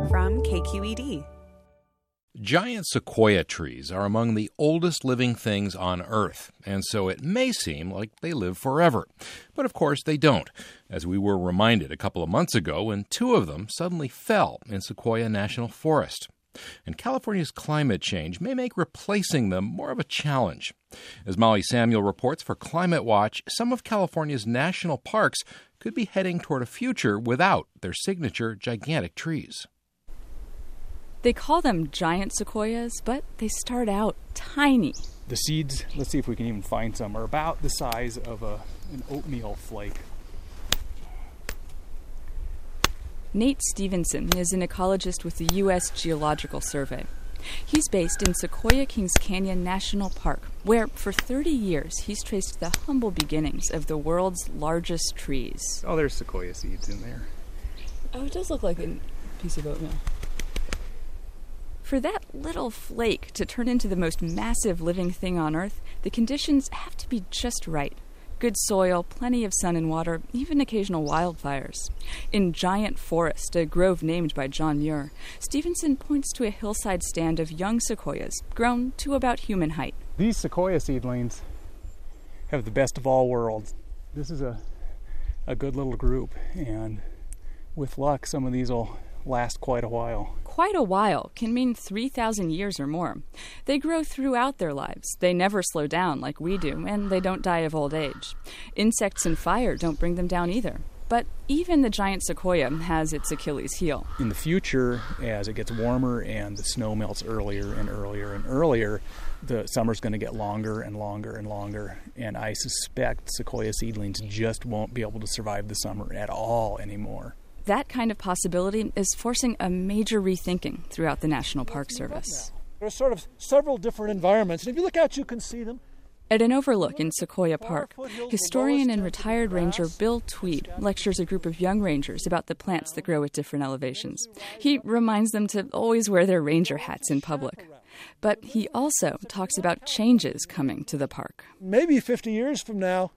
from KQED. Giant sequoia trees are among the oldest living things on Earth, and so it may seem like they live forever. But of course they don't, as we were reminded a couple of months ago when two of them suddenly fell in Sequoia National Forest. And California's climate change may make replacing them more of a challenge. As Molly Samuel reports for Climate Watch, some of California's national parks could be heading toward a future without their signature gigantic trees. They call them giant sequoias, but they start out tiny. The seeds, let's see if we can even find some, are about the size of an oatmeal flake. Nate Stevenson is an ecologist with the U.S. Geological Survey. He's based in Sequoia Kings Canyon National Park, where for 30 years he's traced the humble beginnings of the world's largest trees. Oh, there's sequoia seeds in there. Oh, it does look like a piece of oatmeal. For that little flake to turn into the most massive living thing on Earth, the conditions have to be just right. Good soil, plenty of sun and water, even occasional wildfires. In Giant Forest, a grove named by John Muir, Stevenson points to a hillside stand of young sequoias, grown to about human height. These sequoia seedlings have the best of all worlds. This is a good little group, and with luck, some of these will last quite a while. Quite a while can mean 3,000 years or more. They grow throughout their lives. They never slow down like we do, and they don't die of old age. Insects and fire don't bring them down either. But even the giant sequoia has its Achilles heel. In the future, as it gets warmer and the snow melts earlier and earlier and earlier, the summer's going to get longer and longer and longer. And I suspect sequoia seedlings just won't be able to survive the summer at all anymore. That kind of possibility is forcing a major rethinking throughout the National Park Service. There are sort of several different environments, and if you look out, you can see them. At an overlook in Sequoia Park, historian and retired ranger Bill Tweed lectures a group of young rangers about the plants that grow at different elevations. He reminds them to always wear their ranger hats in public. But he also talks about changes coming to the park. Maybe 50 years from now,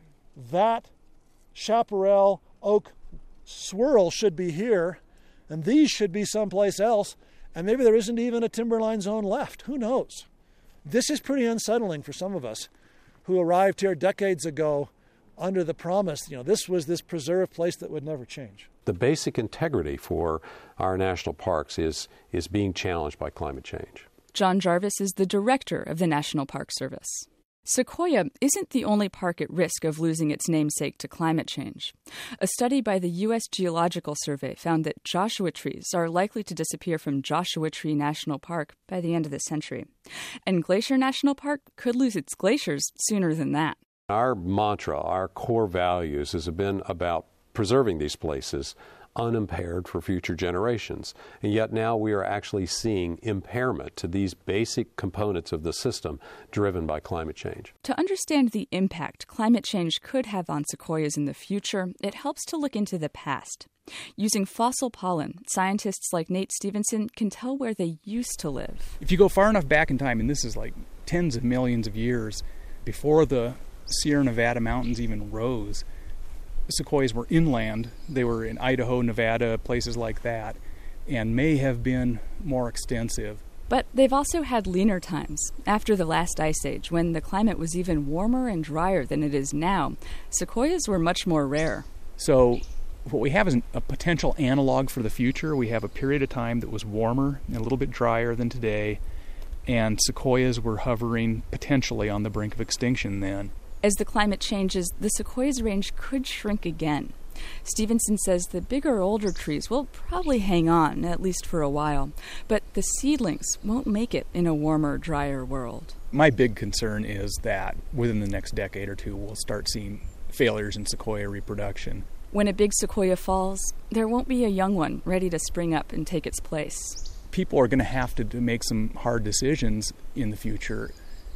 that chaparral oak swirl should be here, and these should be someplace else, and maybe there isn't even a timberline zone left. Who knows? This is pretty unsettling for some of us who arrived here decades ago under the promise, this was this preserved place that would never change. The basic integrity for our national parks is being challenged by climate change. John Jarvis is the director of the National Park Service. Sequoia isn't the only park at risk of losing its namesake to climate change. A study by the U.S. Geological Survey found that Joshua trees are likely to disappear from Joshua Tree National Park by the end of the century. And Glacier National Park could lose its glaciers sooner than that. Our mantra, our core values, has been about preserving these places unimpaired for future generations. And yet now we are actually seeing impairment to these basic components of the system driven by climate change. To understand the impact climate change could have on sequoias in the future, it helps to look into the past. Using fossil pollen, scientists like Nate Stevenson can tell where they used to live. If you go far enough back in time, and this is like tens of millions of years, before the Sierra Nevada mountains even rose, sequoias were inland. They were in Idaho, Nevada, places like that, and may have been more extensive. But they've also had leaner times. After the last ice age, when the climate was even warmer and drier than it is now, sequoias were much more rare. So what we have is a potential analog for the future. We have a period of time that was warmer and a little bit drier than today, and sequoias were hovering potentially on the brink of extinction then. As the climate changes, the sequoia's range could shrink again. Stevenson says the bigger, older trees will probably hang on, at least for a while, but the seedlings won't make it in a warmer, drier world. My big concern is that within the next decade or two, we'll start seeing failures in sequoia reproduction. When a big sequoia falls, there won't be a young one ready to spring up and take its place. People are going to have to make some hard decisions in the future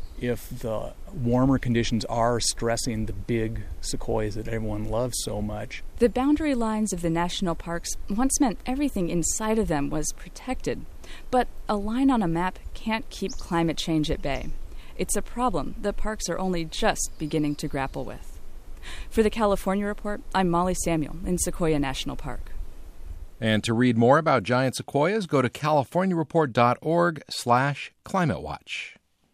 if the warmer conditions are stressing the big sequoias that everyone loves so much. The boundary lines of the national parks once meant everything inside of them was protected. But a line on a map can't keep climate change at bay. It's a problem the parks are only just beginning to grapple with. For the California Report, I'm Molly Samuel in Sequoia National Park. And to read more about giant sequoias, go to californiareport.org/climatewatch.